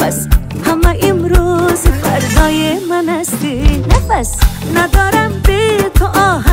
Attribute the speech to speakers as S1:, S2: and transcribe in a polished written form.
S1: نفس، همه امروز فردای من هستی. نفس ندارم بی تو،